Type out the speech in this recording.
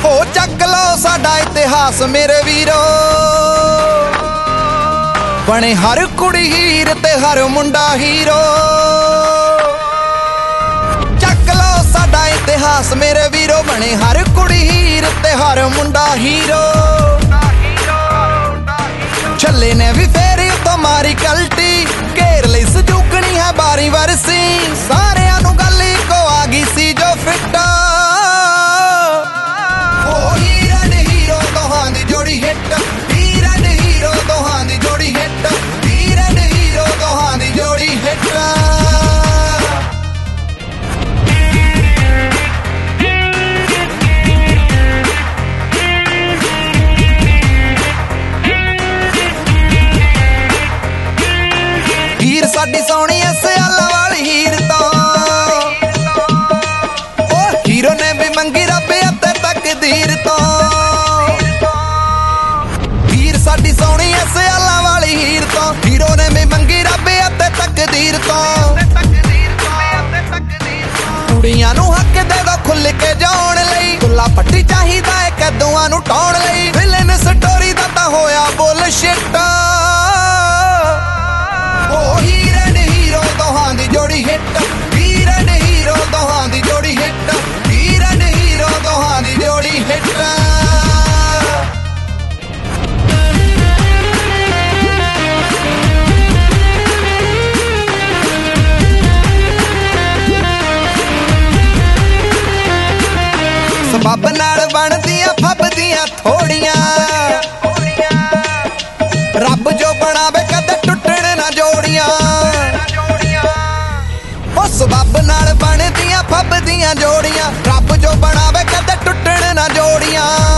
हो चक लो साडा इतिहास मेरे वीरो, बने हर कुड़ी हीर ते हर मुंडा हीरो। चक लो साडा इतिहास मेरे वीरो, बने हर कुड़ी हीर ते हर मुंडा हीरो। छले ने भी फेरी तो मारी कल्टी, घेर लई सजूकनी है बारी वरसी। सारियां नू गल को आ गई सी जो फिट, ओ हीरा ने हीरो दोहां दी जोड़ी हिट, हीरा ने हीरो दोहां दी जोड़ी हिट, हीरा ने हीरो दोहां दी जोड़ी हिट। हीर साडी सोहणी सियाला वाली हीर तो, ओ हीरो ने भी मंगी रब अते तकदीर तो। हीर साडी सोहणी सियाला वाली हीर तो, हीरो ने भी मंगी रब अते तकदीर तो। कुड़ियां नू हक दे दो खुल के जाउण लई, दुल्ला पट्टी चाहिदा है कद्दूआं नू टौण लई। विलन स्टोरी दा तां होया बुलशिट, ओ हीरा ने हीरो दोहां दी जोड़ी हिट, हीरा ने हीरो दोहां दी जोड़ी हिट, हीरा ने हीरो दोहां दी जोड़ी हिट। सबब नाल बनदियां फबदियां थोड़ियां, रब जो बनावे कदे टुटण ना जोड़ियां। ओ सबब नाल बनदियां फबदियां जोड़ियां, रब जो बनावे कदे टुटण ना जोड़ियां।